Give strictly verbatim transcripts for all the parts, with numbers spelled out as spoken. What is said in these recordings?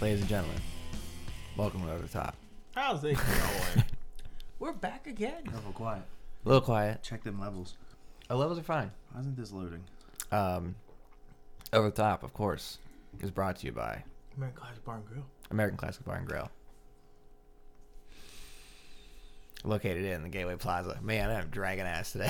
Ladies and gentlemen, welcome to Over the Top. How's it going? We're back again. A little quiet. A little quiet. Check them levels. Our levels are fine. Why isn't this loading? Um, Over the Top, of course, is brought to you by American Classic Bar and Grill. American Classic Bar and Grill. Located in the Gateway Plaza. Man, I'm dragging ass today.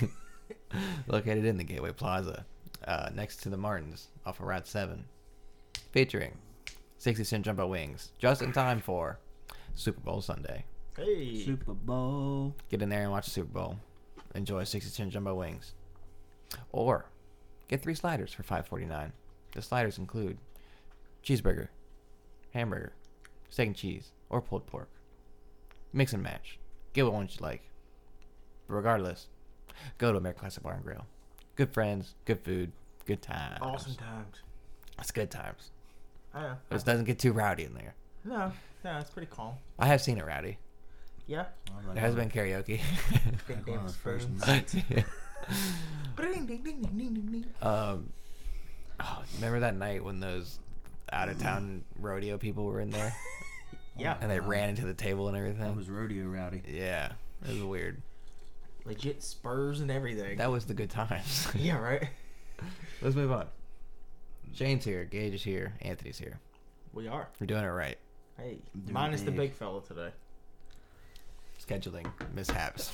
Located in the Gateway Plaza, uh, next to the Martins, off of Route seven. Featuring sixty cent jumbo wings, just in time for Super Bowl Sunday. Hey. Super Bowl. Get in there and watch the Super Bowl. Enjoy sixty cent jumbo wings. Or get three sliders for five forty-nine. The sliders include cheeseburger, hamburger, steak and cheese, or pulled pork. Mix and match. Get what one you like. But regardless, go to American Classic Bar and Grill. Good friends, good food, good times. Awesome times. It's good times. Yeah. It doesn't get too rowdy in there. No, no, it's pretty calm. I have seen it rowdy. Yeah. There has been karaoke. Big Like damn one of the first spoons. nights. Ding, ding, ding, ding, ding, ding, ding. um, oh, remember that night when those out of town rodeo people were in there Yeah. and they Wow. ran into the table and everything? That was rodeo rowdy. Yeah, it was weird. Legit spurs and everything. That was the good times. Yeah, right? Let's move on. Shane's here, Gage is here, Anthony's here. We are. We're doing it right. Hey. Doing Minus the big. big fella today. Scheduling mishaps.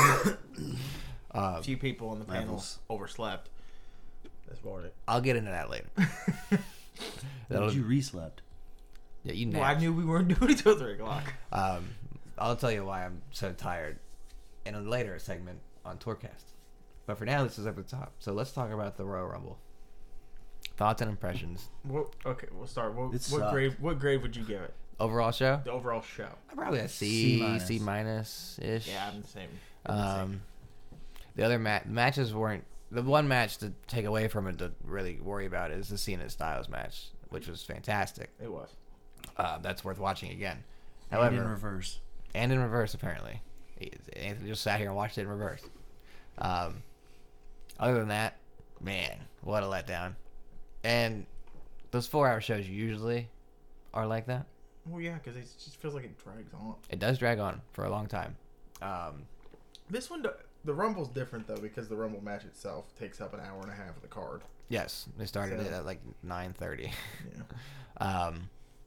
A uh, few people on the panel Levels. overslept this morning. I'll get into that later. That'll- Did you re-slept? yeah, you Well, I napped. knew we weren't doing it till three o'clock. Um, I'll tell you why I'm so tired in a later segment on Tourcast. But for now, this is Over the Top. So let's talk about the Royal Rumble. Thoughts and impressions. What, okay, we'll start. What, It what sucked. grade? What grade would you give it? Overall show? The overall show. Probably a C C, minus. C minus ish. Yeah, I'm the same. I'm the same. Um, the other ma- matches weren't. The one match to take away from it to really worry about is the Cena Styles match, which was fantastic. It was. Uh, that's worth watching again. And However, in reverse. and in reverse apparently. He- Anthony just sat here and watched it in reverse. Um, other than that, man, what a letdown. And those four-hour shows usually are like that. Well, yeah, because it just feels like it drags on. It does drag on for a long time. Um, This one, do- the Rumble's different though because the Rumble match itself takes up an hour and a half of the card. yes, they started So- it at like nine thirty. Yeah. Um,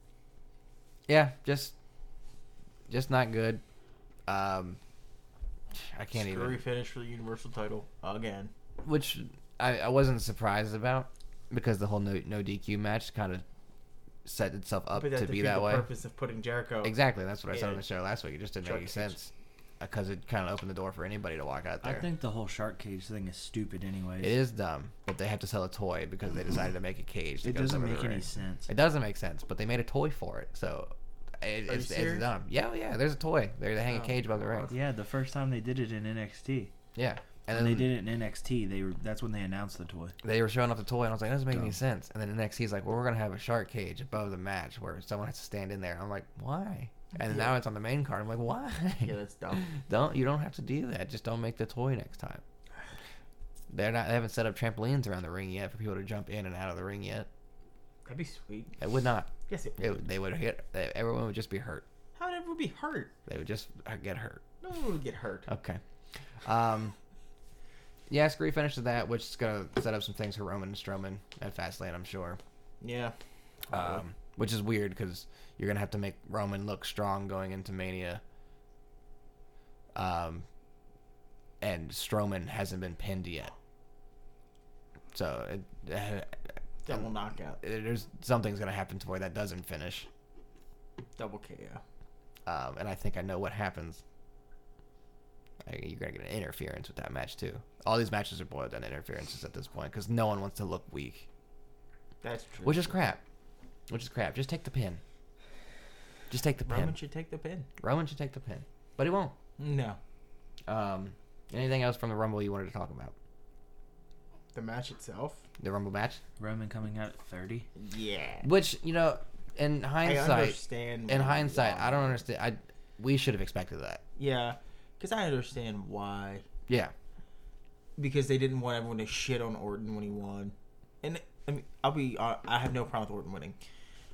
yeah, just just not good. Um, I can't Screwy even. finish for the Universal title again. Which I, I wasn't surprised about because the whole no, no D Q match kind of set itself up But that to be defeat that the way. purpose of putting Jericho. Exactly, that's what I said Yeah. on the show last week. It just didn't make any Shark cage. sense because it kind of opened the door for anybody to walk out I there. think the whole shark cage thing is stupid anyways. It is dumb, but they have to sell a toy because they decided to make a cage. That It goes doesn't over the make any ring. sense. It doesn't make sense, but they made a toy for it, so it, Are you it's, it's serious? dumb. Yeah, yeah. There's a toy. There they hang a Oh, cage above the ring. God. Yeah, the first time they did it in N X T. Yeah, and When then they did it in N X T, they were that's when they announced the toy. they were showing off the toy, and I was like, that doesn't make any Dumb. sense. And then the next, he's like, well, we're gonna have a shark cage above the match where someone has to stand in there. I'm like, why? And Yeah. now it's on the main card. I'm like, why? Yeah, that's dumb. Don't you don't have to do that. Just don't make the toy next time. They're not. They haven't set up trampolines around the ring yet for people to jump in and out of the ring yet. That'd be sweet. It would not. Yes, it It, would. they would hit. They, everyone would just be hurt. How would everyone be hurt? They would just uh, get hurt. No one would get hurt. Okay. Um. Yeah, Scree finished with that, which is gonna set up some things for Roman and Strowman at Fastlane, I'm sure. Yeah. Um, which is weird because you're gonna have to make Roman look strong going into Mania. Um, and Strowman hasn't been pinned yet, so it, uh, Double knockout. there's something's gonna happen to where that doesn't finish. Double K O. Um, and I think I know what happens. I, you're gonna get an interference with that match too. All these matches are boiled down to interferences at this point because no one wants to look weak, That's true. which is crap. Which is crap. Just take the pin. Just take the pin. Roman should take the pin. Roman should take the pin, but he won't. No. Um, anything else from the Rumble you wanted to talk about? The match itself. The Rumble match, Roman coming out at thirty. Yeah. which you know, in I hindsight, understand. in why- hindsight, why. I don't understand. I we should have expected that. Yeah, because I understand why. Yeah, Because they didn't want everyone to shit on Orton when he won, and I mean, I'll be. Uh, I have no problem with Orton winning.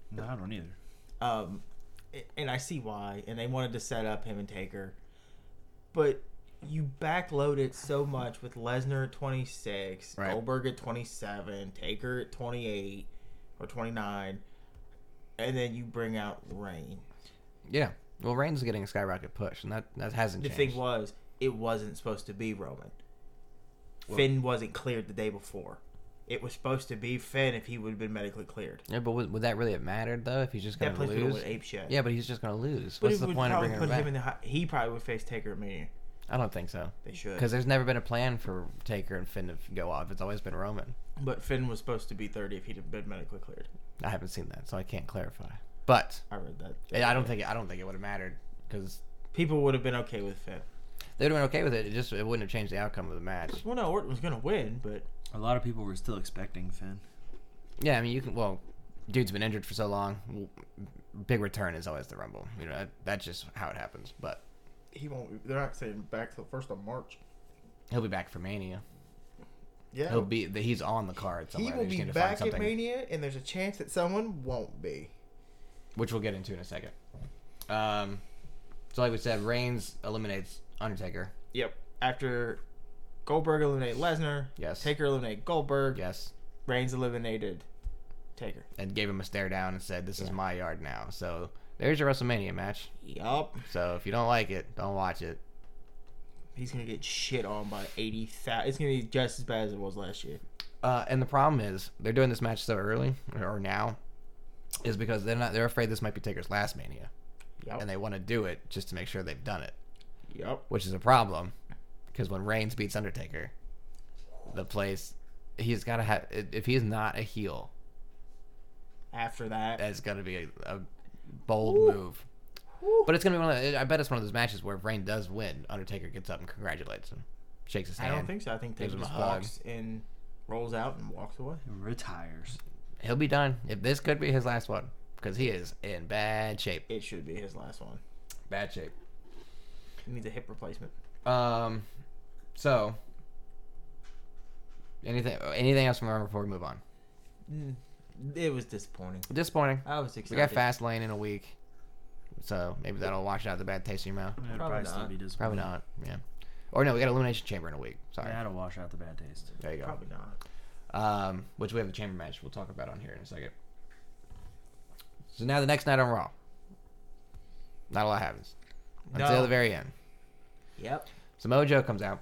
No, I don't either. Um, and I see why. And they wanted to set up him and Taker, but you backload it so much with Lesnar at twenty-six, Right. Goldberg at twenty-seven, Taker at twenty-eight or twenty-nine, and then you bring out Reigns. Yeah. Well, Reigns is getting a skyrocket push, and that, that hasn't The changed. thing was, it wasn't supposed to be Roman. Well- Finn wasn't cleared the day before. It was supposed to be Finn if he would have been medically cleared. Yeah, but would, would that really have mattered, though, if he's just going That to place would lose? have ape shit. Yeah, but he's just going to lose. but What's it the would point of probably bringing put him back? him in the. hi- He probably would face Taker at Mania. I don't think so. They should. Because there's never been a plan for Taker and Finn to go off. It's always been Roman. But Finn was supposed to be thirty if he'd been medically cleared. I haven't seen that, so I can't clarify. But I read that. yeah, I don't think I don't think it would have mattered because people would have been okay with Finn. they would have been okay with it. It just it wouldn't have changed the outcome of the match. Well, no, Orton was going to win, but A lot of people were still expecting Finn. Yeah, I mean you can. Well, dude's been injured for so long. Big return is always the Rumble. You know that, that's just how it happens. But He won't. They're not saying back till first of March. he'll be back for Mania. Yeah. He'll be he's on the card He somewhere. will They just be need to find back at something, Mania, and there's a chance that someone won't be. which we'll get into in a second. Um, so like we said, Reigns eliminates Undertaker. yep. After Goldberg eliminated Lesnar, Yes. Taker eliminated Goldberg, Yes. Reigns eliminated Taker. And gave him a stare down and said, "This is Yeah. my yard now." So there's your WrestleMania match. Yup. So if you don't like it, don't watch it. He's going to get shit on by eighty thousand. It's going to be just as bad as it was last year. Uh, and the problem is they're doing this match so early or now, is because they're not they're afraid this might be Taker's last Mania, Yup. and they want to do it just to make sure they've done it, Yup. which is a problem because when Reigns beats Undertaker, the place he's got to have if he's not a heel, After that. that's going to be a, a bold Ooh. move. Woo. But it's going to be one of the, I bet it's one of those matches where if Reigns does win, Undertaker gets up and congratulates him, shakes his I hand. don't think so. I think Gives Taker him a just hug. walks and rolls out and walks away. Retires. He'll be done. If this could be his last one, because he is in bad shape. It should be his last one. Bad shape. He needs a hip replacement. Um, so anything anything else from Rumble before we move on? Mm, It was disappointing. Disappointing. I was We excited. got Fastlane in a week, so maybe that'll wash out the bad taste in your mouth. It'd Probably probably, still not. be disappointing. Probably not. Yeah. Or no, we got Elimination Chamber in a week. Sorry. That'll wash out the bad taste. There you go. Probably not. Um, which we have the Chamber match. We'll talk about on here in a second. So now the next night on Raw. Not a lot happens until No. the very end. Yep. Samoa Joe comes out.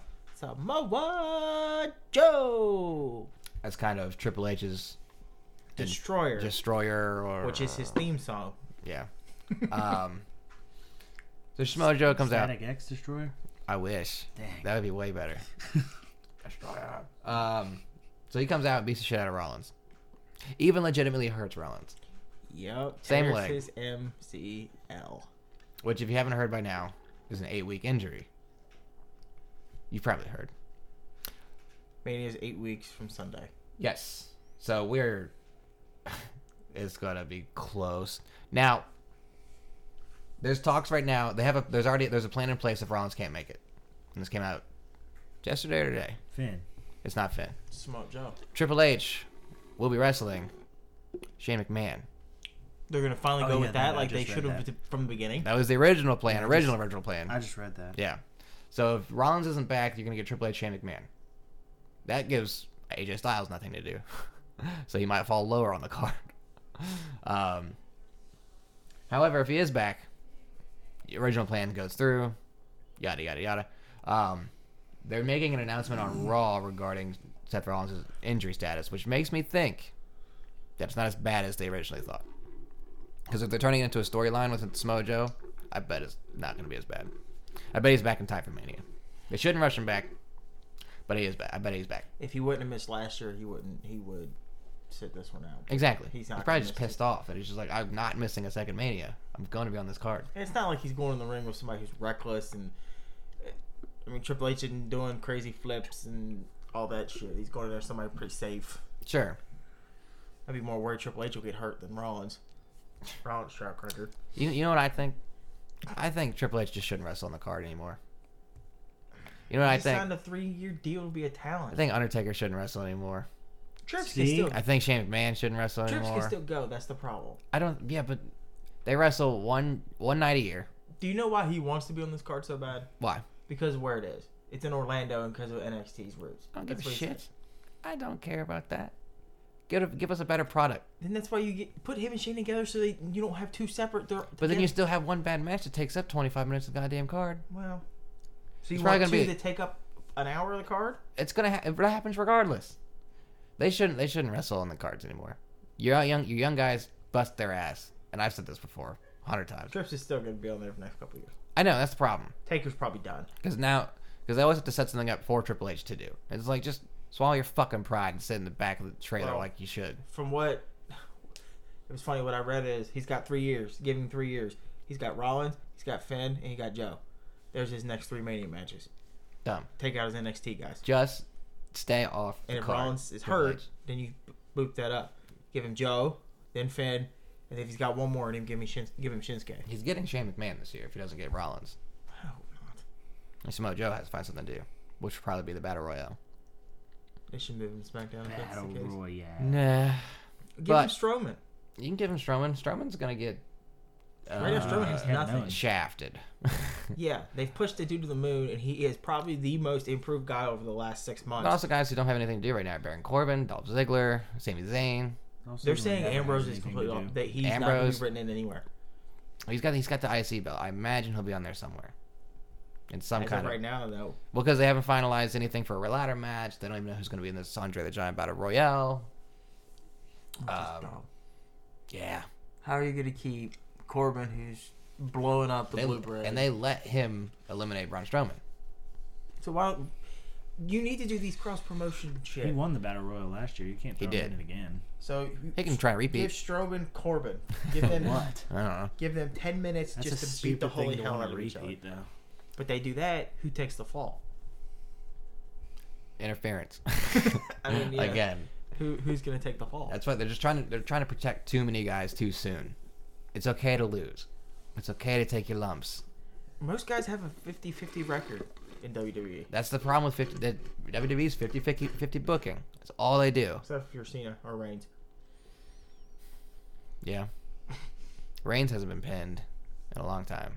Samoa Joe, As kind of Triple H's Destroyer, destroyer, or which is his theme song. Yeah. Um. So Samoa Joe comes out. Static X Destroyer? I wish. Dang. That would be way better. Destroyer. Um. So he comes out and beats the shit out of Rollins. Even legitimately hurts Rollins. Yep. Same Tears leg. his M C L. Which, if you haven't heard by now, is an eight-week injury. You've probably heard. Mania is eight weeks from Sunday. Yes. So we're. It's gonna be close. Now. There's talks right now. They have a. There's already. There's a plan in place if Rollins can't make it. And this came out yesterday or today. Finn. It's not Finn. Samoa Joe. Triple H will be wrestling Shane McMahon. They're gonna finally Oh, go yeah, with that, no, I like they just read should have that. from the beginning. That was the original plan. Yeah, I original just- original plan. I just read that. Yeah. So if Rollins isn't back, you're gonna get Triple H, Shane McMahon. That gives A J Styles nothing to do, so he might fall lower on the card. Um. However, if he is back, the original plan goes through. Yada yada yada. Um, they're making an announcement on Raw regarding Seth Rollins' injury status, which makes me think that it's not as bad as they originally thought. Because if they're turning it into a storyline with Samoa Joe, I bet it's not going to be as bad. I bet he's back in time for Mania. They shouldn't rush him back, but he is back. I bet he's back. If he wouldn't have missed last year, he wouldn't. He would sit this one out. Exactly. He's He's, not probably gonna just miss pissed off, and he's just like, I'm not missing a second Mania. I'm going to be on this card. And it's not like he's going in the ring with somebody who's reckless and. I mean, Triple H isn't doing crazy flips and all that shit. He's going in there with somebody pretty safe. Sure. I'd be more worried Triple H will get hurt than Rollins. Rollins track record. You, you know what I think? I think Triple H just shouldn't wrestle on the card anymore. You know what I He think? signed a three-year deal to be a talent. I think Undertaker shouldn't wrestle anymore. Trips See? can still I think Shane McMahon shouldn't wrestle Trips anymore. can still go. That's the problem. I don't. Yeah, but they wrestle one one night a year. Do you know why he wants to be on this card so bad? Why? Because of where it is. It's in Orlando and because of N X T's roots. I don't give That's a what he shit. said. I don't care about that. Give it- give us a better product. Then that's why you get put him and Shane together so they, you don't have two separate. They're But then you together. still have one bad match that takes up twenty-five minutes of the goddamn card. well. So you It's want probably two gonna be- that take up an hour of the card? It's gonna ha- it happens regardless. They shouldn't they shouldn't wrestle on the cards anymore. Your young your young guys bust their ass, and I've said this before a hundred times. Trips is still going to be on there for the next couple of years. I know that's the problem Taker's probably done. because now because they always have to set something up for Triple H to do. It's like just swallow your fucking pride and sit in the back of the trailer Well, like you should. From what it was funny, what I read is he's got three years. Give him three years. He's got Rollins, he's got Finn, and he got Joe. There's his next three Mania matches. Dumb. Take out his N X T guys. Just stay off. And the if card. Rollins is Triple hurt, H. then you boot that up. Give him Joe, then Finn, and if he's got one more, then give me Shins- give him Shinsuke. He's getting Shane McMahon this year if he doesn't get Rollins. I hope not. And Samoa Joe has to find something to do, which would probably be the Battle Royale. They should move him to SmackDown if that's Battle the case. Royale. Nah. Give But- him Strowman. You can give him Strowman. Strowman's gonna get uh, Right now, Strowman has Kevin nothing. Owens. shafted. Yeah, they've pushed the dude to the moon, and he is probably the most improved guy over the last six months. But also guys who don't have anything to do right now: Baron Corbin, Dolph Ziggler, Sami Zayn. Also, They're doing saying that Ambrose has is anything completely to off. do. That he's not going to Ambrose- be written in anywhere. He's got he's got the I C belt. I imagine he'll be on there somewhere. In some As kind of of right now, though, well, because they haven't finalized anything for a ladder match. They don't even know who's going to be in this Andre the Giant Battle Royale. Um, yeah, how are you going to keep Corbin, who's blowing up the they, blue bread? and they let him eliminate Braun Strowman. so why don't you need to do these cross promotion shit? He won the Battle Royal last year. You can't He throw him did. in it again. So He can try to give repeat. Strowman Corbin. Give them What? I don't know. give them ten minutes That's just a to beat the stupid thing holy to hell want out to of each other. repeat, though. But they do that. Who takes the fall? Interference. I mean, yeah. Again. Who who's going to take the fall? That's why they're just trying to they're trying to protect too many guys too soon. It's okay to lose. It's okay to take your lumps. Most guys have a fifty-fifty record in W W E, That's the problem with fifty. That W W E's fifty fifty booking. That's all they do. except for Cena or Reigns. Yeah. Reigns hasn't been pinned in a long time.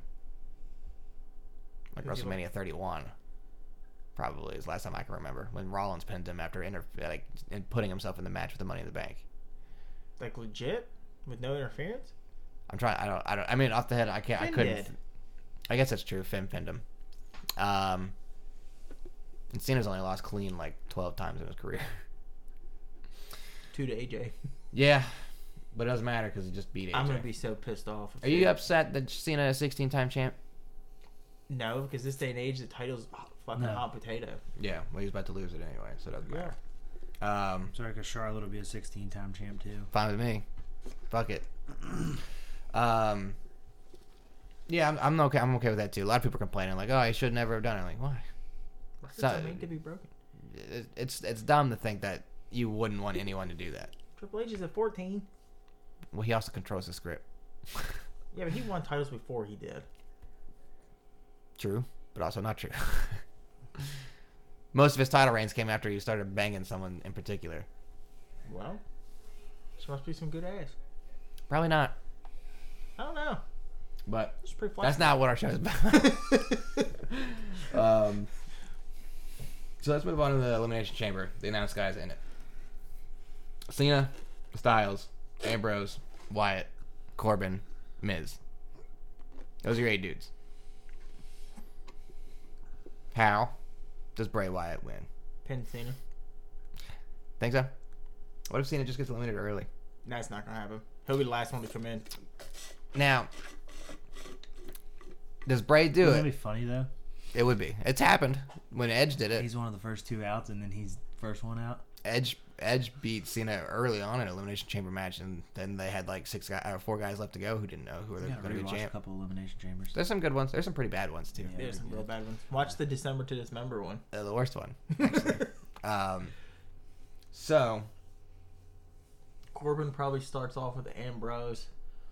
Like Who's he WrestleMania thirty-one, probably is the last time I can remember when Rollins pinned him after inter- like and putting himself in the match with the Money in the Bank. Like legit with no interference. I'm trying. I don't. I don't. I mean, off the head, I can't. I Finn couldn't. did. I guess that's true. Finn pinned him. Um, and Cena's only lost clean like twelve times in his career. Two to A J. Yeah, but it doesn't matter because he just beat A J. I'm gonna be so pissed off. if Are you they- upset that Cena is sixteen-time champ? No, because this day and age, the title's fucking No. hot potato. Yeah, well, he's about to lose it anyway, so it doesn't Yeah. matter. Um, Sorry, because Charlotte will be a sixteen-time champ, too. fine with me. Fuck it. um, yeah, I'm, I'm okay. I'm okay with that too. A lot of people are complaining like, "Oh, he should never have done it." I'm like, why? Records So- are made to be broken. It, it's it's dumb to think that you wouldn't want anyone to do that. Triple H is at fourteen. Well, he also controls the script. Yeah, but he won titles before he did. True, but also not true. Most of his title reigns came after he started banging someone in particular. Well, this must be some good ass. Probably not, I don't know. but It's pretty that's flashy. not what our show is about. um, so let's move on to the Elimination Chamber. The announced guys in it: Cena, Styles, Ambrose, Wyatt, Corbin, Miz. Those are your eight dudes. How does Bray Wyatt win? Pin Cena. Think so? What if Cena just gets eliminated early? That's not gonna happen. He'll be the last one to come in. Now, does Bray do Wouldn't that it? be funny, though? It would be. It's happened when Edge did it. He's one of the first two outs, and then he's first one out. Edge Edge beat Cena early on in an Elimination Chamber match, and then they had like six guys, or four guys left to go who didn't know who were You gotta going to be rewatch a champ. couple elimination chambers. There's some good ones. There's some pretty bad ones too. Yeah. There's some they're real good. bad ones. Watch the December to Dismember one. Uh, the worst one. Actually. um, so Corbin probably starts off with Ambrose.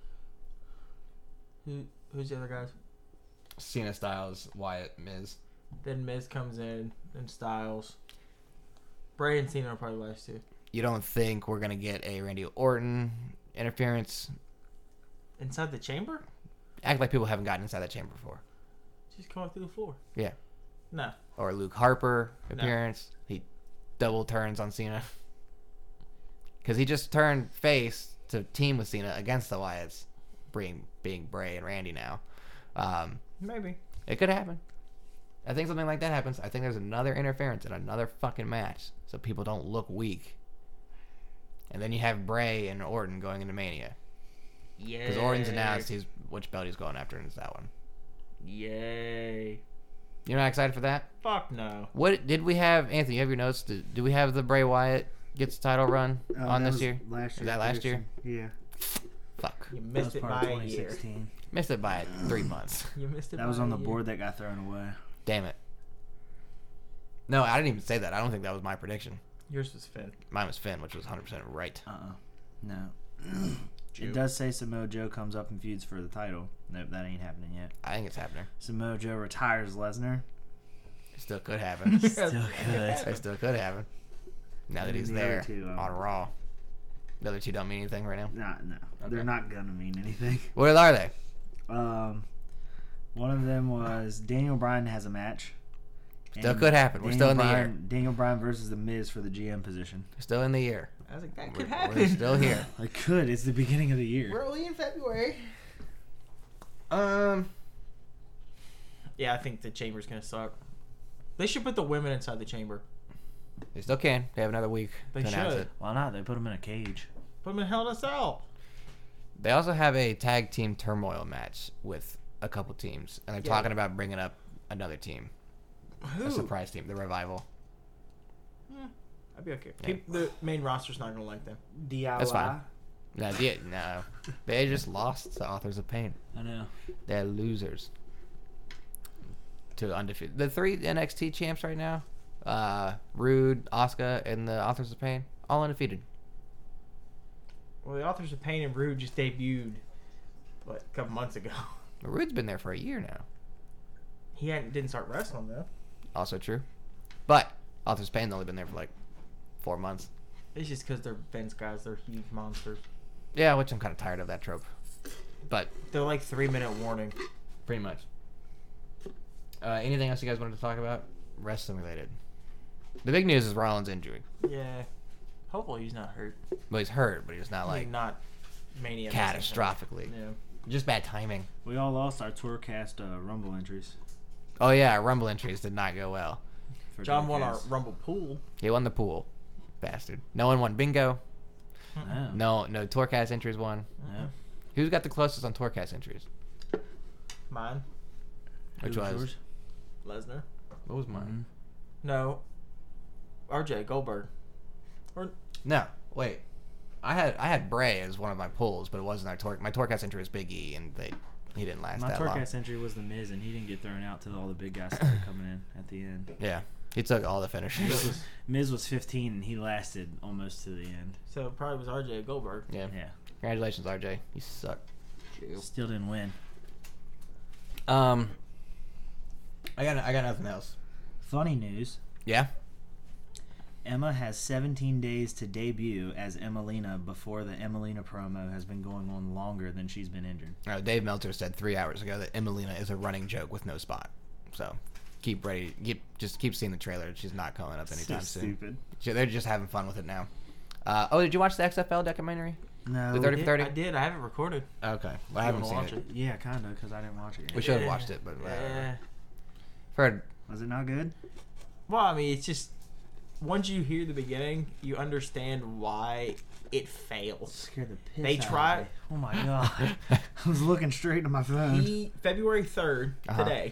Who who's the other guys? Cena, Styles, Wyatt, Miz. Then Miz comes in, and Styles. Bray and Cena are probably the last two. you don't think we're gonna get a Randy Orton interference? Inside the chamber? Act like people haven't gotten inside that chamber before. Just come up through the floor. Yeah. No. Or Luke Harper No. appearance. He double turns on Cena. Because he just turned face to team with Cena against the Wyatts, being, being Bray and Randy now. Um, Maybe. it could happen. I think something like that happens. I think there's another interference in another fucking match so people don't look weak. And then you have Bray and Orton going into Mania. Yay. Because Orton's announced he's, which belt he's going after, and it's that one. Yay. You're not excited for that? Fuck no. What did we have, Anthony? You have your notes. Did, do we have the Bray Wyatt gets the title run Uh, on that this was year? Last Is year. that last year? Yeah. Fuck. You That missed was it part by of a twenty year. sixteen. Missed it by three months. You missed it That by was on a the year. board that got thrown away. Damn it. No, I didn't even say that. I don't think that was my prediction. Yours was Finn. Mine was Finn, which was one hundred percent right. Uh-uh. No. Jew. It does say Samoa Joe comes up and feuds for the title. Nope, that ain't happening yet. I think it's happening. Samoa Joe retires Lesnar. It still could happen. Still good. It still could happen. Now that And he's the other there two, um, on Raw. The other two don't mean anything right now. Nah, no. Okay. They're not gonna mean anything. What are they? Um, one of them was Daniel Bryan has a match. Still And could happen. We're Daniel still in the Bryan, year. Daniel Bryan versus The Miz for the G M position. We're still in the year. I was like, that We're, could we're happen. still here. It could. It's the beginning of the year. We're only in February. Um, Yeah, I think the chamber's gonna suck. They should put the women inside the chamber. they still can. They have another week They to announce should. it. Why not? They put him in a cage. Put them in Hell in a Cell. They also have a tag team turmoil match with a couple teams, and they're Yeah. talking about bringing up another team, Who? a surprise team, the Revival. I'd be okay. Yeah. Keep the main roster's not gonna like them. D I Y. That's fine. No, they, no, they just lost to Authors of Pain. I know. They're losers to undefeated. The three N X T champs right now, uh, Rude, Asuka, and the Authors of Pain, all undefeated. Well, the Authors of Pain and Rude just debuted, what, a couple months ago. Rude's been there for a year now. He hadn't didn't start wrestling though. Also true, but Authors of Pain's only been there for like four months. It's just because they're Vince guys. They're huge monsters. Yeah, which I'm kind of tired of that trope, but They're like three minute warning. pretty much. Uh, anything else you guys wanted to talk about? Wrestling related. The big news is Rollins' injury. Yeah. Hopefully he's not hurt. Well, he's hurt, but he's not I like mean, not mania. catastrophically. Yeah. Just bad timing. We all lost our Tourcast uh, Rumble entries. Oh yeah, our Rumble entries did not go well. For John won our Tourcast. Rumble pool. He won the pool, bastard. No one won bingo. No. No, no Tourcast entries won. No. Who's got the closest on Tourcast entries? Mine. Which Who was? yours? Lesnar. What was mine? No. R J Goldberg. Or No, wait. I had I had Bray as one of my pulls, but it wasn't our Tor. My Tourcast entry was Big E, and they he didn't last My that long. Tourcast entry was The Miz, and he didn't get thrown out till all the big guys started coming in at the end. Yeah, he took all the Miz finishers. was, Miz was fifteen, and he lasted almost to the end. so it probably was R J Goldberg. yeah. Yeah. Congratulations, R J. You suck. Still didn't win. Um, I got I got nothing else. Funny news. Yeah. Emma has seventeen days to debut as Emelina before the Emelina promo has been going on longer than she's been injured. Uh, Dave Meltzer said three hours ago that Emelina is a running joke with no spot. So keep ready. Keep just keep seeing the trailer. She's not coming up anytime so soon. stupid. She- They're just having fun with it now. Uh, oh, did you watch the X F L documentary? No. The thirty I for did, thirty? I did. I haven't recorded. Okay. Well, I You haven't wanna seen watch it. it? Yeah, kind of, because I didn't watch it yet. We should have Yeah. watched it, but whatever. Yeah. Heard. Was it not good? Well, I mean, it's just once you hear the beginning, you understand why it fails. Scared the piss They out of try- me. Oh my god. I was looking straight into my phone. He February third Uh-huh. today,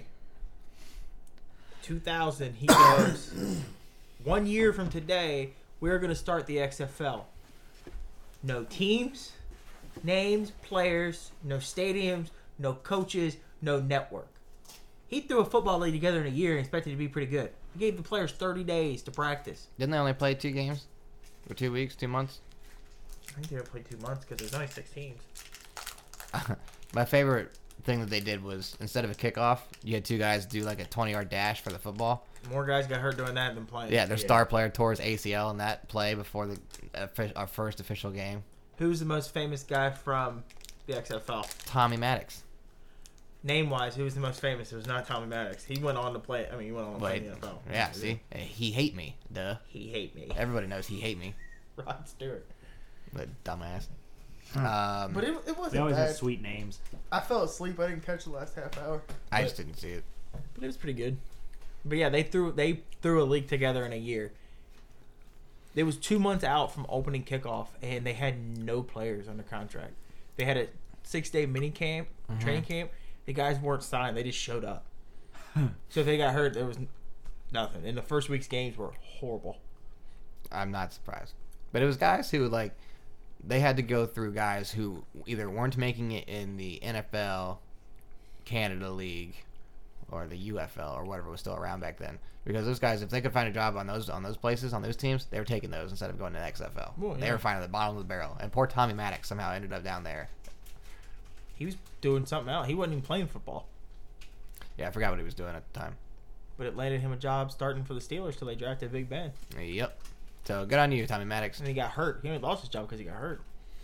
two thousand. He goes. One year from today, we're gonna start the X F L. No teams, names, players, no stadiums, no coaches, no network. He threw a football league together in a year and expected it to be pretty good. He gave the players thirty days to practice. Didn't they only play two games? Or two weeks, two months? I think they only played two months because there's only six teams. My favorite thing that they did was instead of a kickoff, you had two guys do like a twenty-yard dash for the football. More guys got hurt doing that than playing. Yeah, their star player tore his A C L in that play before the uh, our first official game. Who's the most famous guy from the X F L? Tommy Maddox. Name wise, who was the most famous? It was not Tommy Maddox. He went on to play. I mean, he went on to play But, in the N F L. yeah, see, he hate me. Duh. He hate me. Everybody knows he hate me. Rod Stewart. But dumbass. Huh. Um, But it, it They wasn't always bad. have sweet names. I fell asleep. I didn't catch the last half hour. I But just didn't see it. But it was pretty good. But yeah, they threw they threw a league together in a year. It was two months out from opening kickoff, and they had no players under contract. They had a six day mini camp, Mhm. training camp. The guys weren't signed; they just showed up. So if they got hurt, there was nothing. And the first week's games were horrible. I'm not surprised. But it was guys who, like, they had to go through guys who either weren't making it in the N F L, Canada League, or the U F L, or whatever was still around back then. Because those guys, if they could find a job on those on those places, on those teams, they were taking those instead of going to the X F L. Well, They yeah. were finding the bottom of the barrel. And poor Tommy Maddox somehow ended up down there. He was doing something else. He wasn't even playing football. Yeah, I forgot what he was doing at the time. But it landed him a job starting for the Steelers till they drafted Big Ben. Yep. So good on you, Tommy Maddox. And he got hurt. He only lost his job because he got hurt.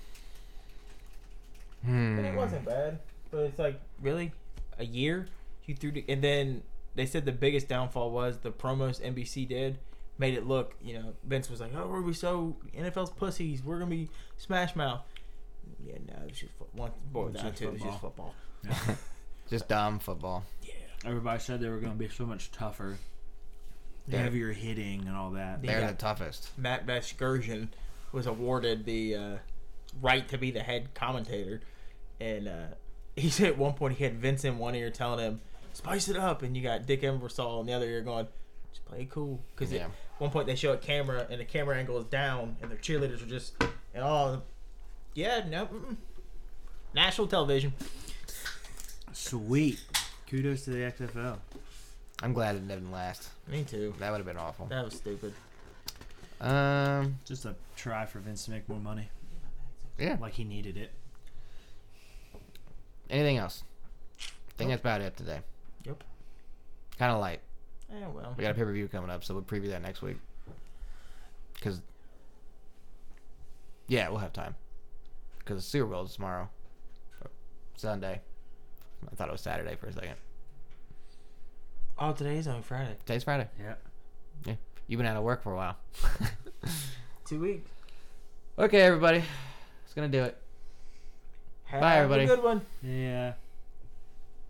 Hmm. And it wasn't bad. But it's like, really? A year? You threw the, and then they said the biggest downfall was the promos N B C did made it look, you know, Vince was like, oh, we're going to be so, N F L's pussies. We're going to be Smash Mouth. Yeah, no, it was just fo- one boy It was down just to it was just football. Yeah. Just dumb football. Yeah. Everybody said they were going to be so much tougher, Yeah. heavier hitting, and all that. Yeah. They're the toughest. Matt Vasgersian was awarded the uh, right to be the head commentator. And uh, he said at one point he had Vince in one ear telling him, spice it up. And you got Dick Ebersol in the other ear going, just play it cool. Because Yeah. at one point they show a camera and the camera angle is down and the cheerleaders are just, and all, yeah, no, mm-mm. National television. Sweet. Kudos to the X F L. I'm glad it didn't last. Me too. That would have been awful. That was stupid. Um. Just a try for Vince to make more money. Yeah. Like he needed it. Anything else? I think that's about it today. Yep. Kind of light. Eh, well. We got a pay per view coming up, so we'll preview that next week. Cause. Yeah, we'll have time. Cause the Super Bowl is tomorrow. Sunday. I thought it was Saturday for a second. Oh, today is only Friday. Today's Friday. Yeah. Yeah. You've been out of work for a while. Two weeks. Okay, everybody. It's gonna do it. Have Bye, everybody. a good one. Yeah.